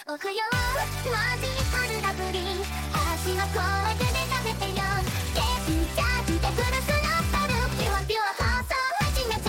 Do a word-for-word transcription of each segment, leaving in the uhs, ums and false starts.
おくよマジカルラブリー橋の声で食べてよゲスチャージでブルスラッタルピュアピュア放送始めちゃ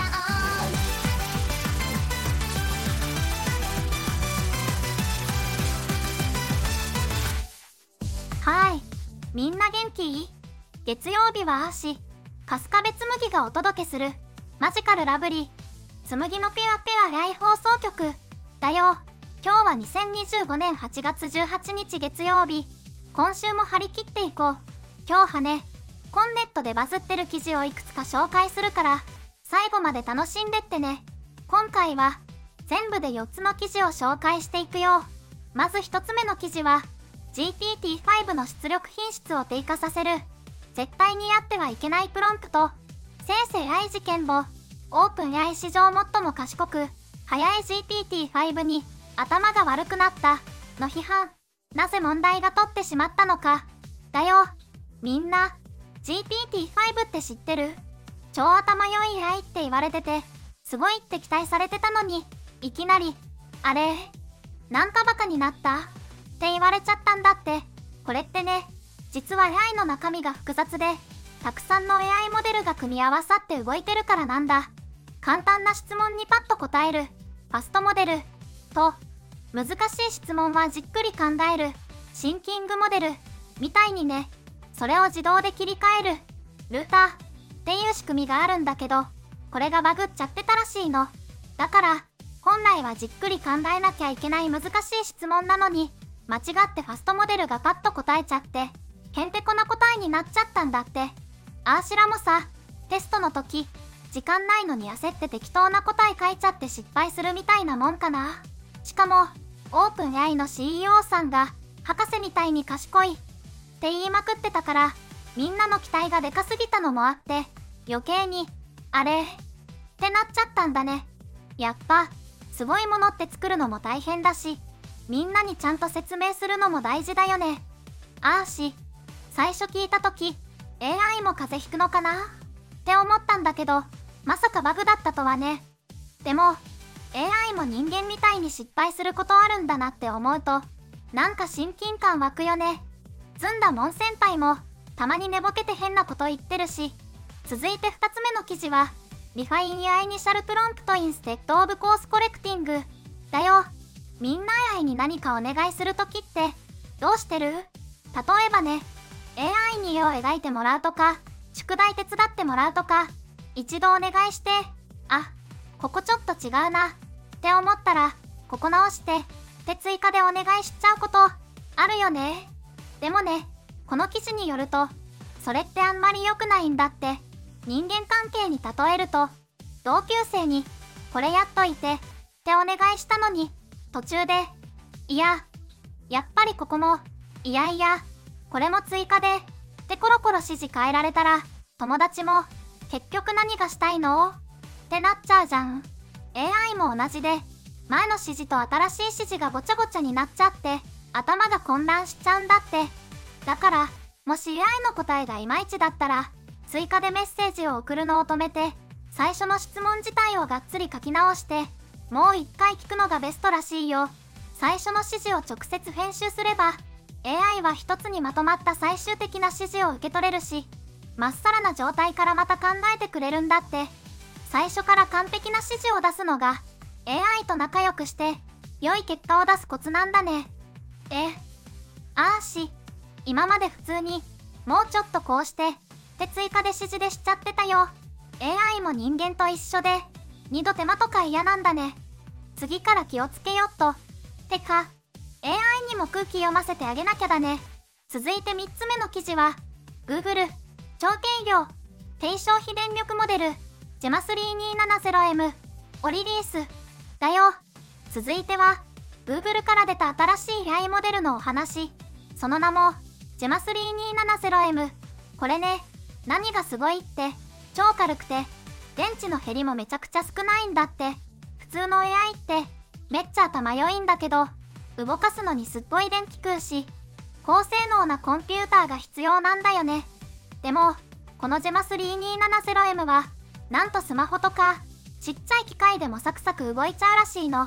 おう。 はい、みんな元気？月曜日はアーシ春日部つむぎがお届けするマジカルラブリーつむぎのピュアピュアライ放送局だよ。今日はにせんにじゅうごねんはちがつじゅうはちにち月曜日。今週も張り切っていこう。今日はね、コンネットでバズってる記事をいくつか紹介するから最後まで楽しんでってね。今回は全部でよっつの記事を紹介していくよ。まずひとつめの記事は ジーピーティーファイブ の出力品質を低下させる絶対にやってはいけないプロンプト。生成 エーアイ 事件簿オープン エーアイ 史上最も賢く早い ジーピーティーファイブ に頭が悪くなったの批判。なぜ問題が取ってしまったのかだよ。みんな ジーピーティーファイブ って知ってる？超頭良い エーアイ って言われててすごいって期待されてたのにいきなりあれなんかバカになったって言われちゃったんだって。これってね、実は エーアイ の中身が複雑でたくさんの エーアイ モデルが組み合わさって動いてるからなんだ。簡単な質問にパッと答えるファストモデルと難しい質問はじっくり考えるシンキングモデルみたいにね、それを自動で切り替えるルーターっていう仕組みがあるんだけど、これがバグっちゃってたらしいの。だから本来はじっくり考えなきゃいけない難しい質問なのに間違ってファストモデルがパッと答えちゃってへんてこな答えになっちゃったんだって。あーしらもさ、テストの時時間ないのに焦って適当な答え書いちゃって失敗するみたいなもんかな。しかもオープン エーアイ の シーイーオー さんが博士みたいに賢いって言いまくってたからみんなの期待がでかすぎたのもあって余計にあれってなっちゃったんだね。やっぱすごいものって作るのも大変だしみんなにちゃんと説明するのも大事だよね。あーし最初聞いた時 エーアイ も風邪ひくのかなって思ったんだけどまさかバグだったとはね。でもエーアイ も人間みたいに失敗することあるんだなって思うとなんか親近感湧くよね。ずんだもん先輩もたまに寝ぼけて変なこと言ってるし。続いてふたつめの記事はリファイン エーアイ イニシャルプロンプトインステッドオブコースコレクティングだよ。みんな エーアイ に何かお願いするときってどうしてる？例えばね、 エーアイ に絵を描いてもらうとか宿題手伝ってもらうとか一度お願いしてあ、ここちょっと違うなって思ったらここ直してって追加でお願いしちゃうことあるよね。でもね、この記事によるとそれってあんまり良くないんだって。人間関係に例えると同級生にこれやっといてってお願いしたのに途中でいややっぱりここもいやいやこれも追加でってコロコロ指示変えられたら友達も結局何がしたいのってなっちゃうじゃん。 エーアイ も同じで前の指示と新しい指示がごちゃごちゃになっちゃって頭が混乱しちゃうんだって。だからもし エーアイ の答えがいまいちだったら追加でメッセージを送るのを止めて最初の質問自体をがっつり書き直してもう一回聞くのがベストらしいよ。最初の指示を直接編集すれば エーアイ は一つにまとまった最終的な指示を受け取れるしまっさらな状態からまた考えてくれるんだって。最初から完璧な指示を出すのが エーアイ と仲良くして良い結果を出すコツなんだね。え、あーし、今まで普通にもうちょっとこうしてって追加で指示でしちゃってたよ。 エーアイ も人間と一緒で二度手間とか嫌なんだね。次から気をつけよっと。てか エーアイ にも空気読ませてあげなきゃだね。続いてみっつめの記事は Google 超軽量低消費電力モデル ジェマスリーにーななゼロエム をリリースだよ。続いては Google から出た新しい エーアイ モデルのお話。その名も ジェマスリーにーななゼロエム。 これね、何がすごいって超軽くて電池の減りもめちゃくちゃ少ないんだって。普通の エーアイ ってめっちゃ頭良いんだけど動かすのにすっごい電気食うし高性能なコンピューターが必要なんだよね。でもこの ジェマスリーにーななゼロエム はなんとスマホとかちっちゃい機械でもサクサク動いちゃうらしいの。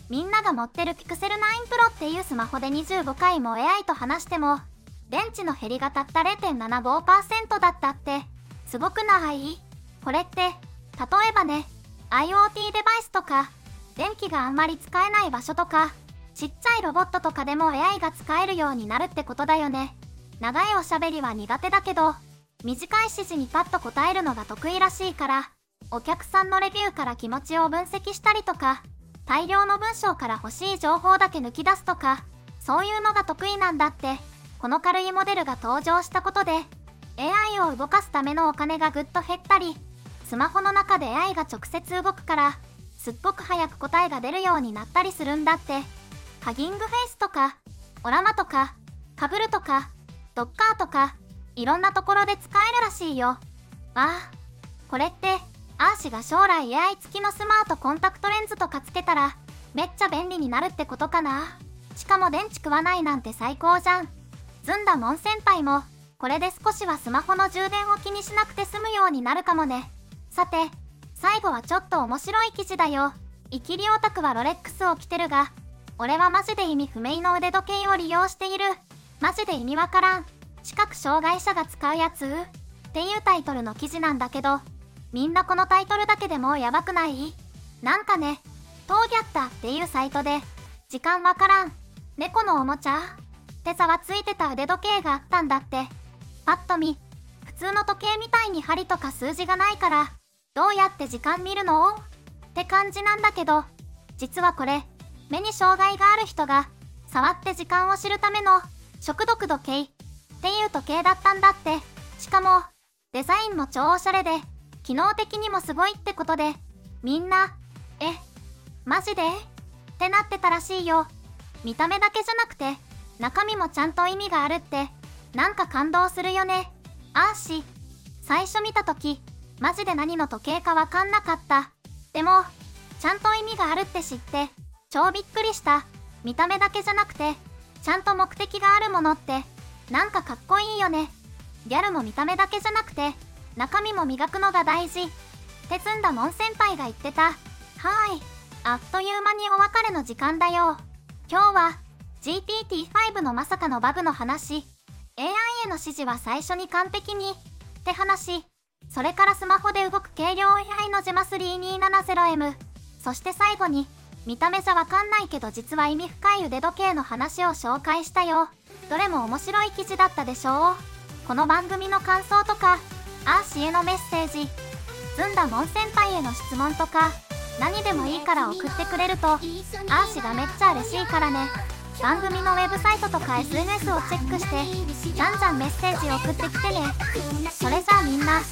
みんなが持ってるピクセルナインプロっていうスマホでにじゅうごかいも エーアイ と話しても電池の減りがたった れいてんななごパーセント だったってすごくない？これって例えばね IoT デバイスとか電気があんまり使えない場所とかちっちゃいロボットとかでも エーアイ が使えるようになるってことだよね。長いおしゃべりは苦手だけど短い指示にパッと答えるのが得意らしいからお客さんのレビューから気持ちを分析したりとか大量の文章から欲しい情報だけ抜き出すとかそういうのが得意なんだって。この軽いモデルが登場したことで エーアイ を動かすためのお金がぐっと減ったりスマホの中で エーアイ が直接動くからすっごく早く答えが出るようになったりするんだって。ハギングフェイスとかオラマとかカブルとかドッカーとかいろんなところで使えるらしいよ。わあ、これってアーシが将来 エーアイ 付きのスマートコンタクトレンズとかつけたらめっちゃ便利になるってことかな。しかも電池食わないなんて最高じゃん。ずんだもん先輩もこれで少しはスマホの充電を気にしなくて済むようになるかもね。さて最後はちょっと面白い記事だよ。イキリオタクはロレックスを着てるが俺はマジで意味不明の腕時計を利用している。マジで意味わからん。視覚障害者が使うやつっていうタイトルの記事なんだけどみんなこのタイトルだけでもうやばくない？なんかね、トーギャッタっていうサイトで時間わからん猫のおもちゃってざわついてた腕時計があったんだって。パッと見普通の時計みたいに針とか数字がないからどうやって時間見るのって感じなんだけど実はこれ目に障害がある人が触って時間を知るための触読時計っていう時計だったんだって。しかもデザインも超おしゃれで機能的にもすごいってことでみんなえマジでってなってたらしいよ。見た目だけじゃなくて中身もちゃんと意味があるってなんか感動するよね。あーし最初見た時マジで何の時計かわかんなかった。でもちゃんと意味があるって知って超びっくりした。見た目だけじゃなくてちゃんと目的があるものってなんかかっこいいよね。ギャルも見た目だけじゃなくて中身も磨くのが大事ってずんだもん先輩が言ってた。はーい、あっという間にお別れの時間だよ。今日は ジーピーティーファイブ のまさかのバグの話、 エーアイ への指示は最初に完璧にって話、それからスマホで動く軽量 エーアイ のジェマスリーにーななゼロエム、 そして最後に見た目じゃわかんないけど実は意味深い腕時計の話を紹介したよ。どれも面白い記事だったでしょう。この番組の感想とかアーシへのメッセージ、ずんだもん先輩への質問とか何でもいいから送ってくれるとアーシがめっちゃ嬉しいからね。番組のウェブサイトとか エスエヌエス をチェックしてじゃんじゃんメッセージ送ってきてね。それじゃあみんなバイバイ。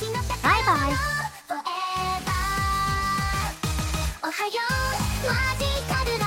おはようマジカル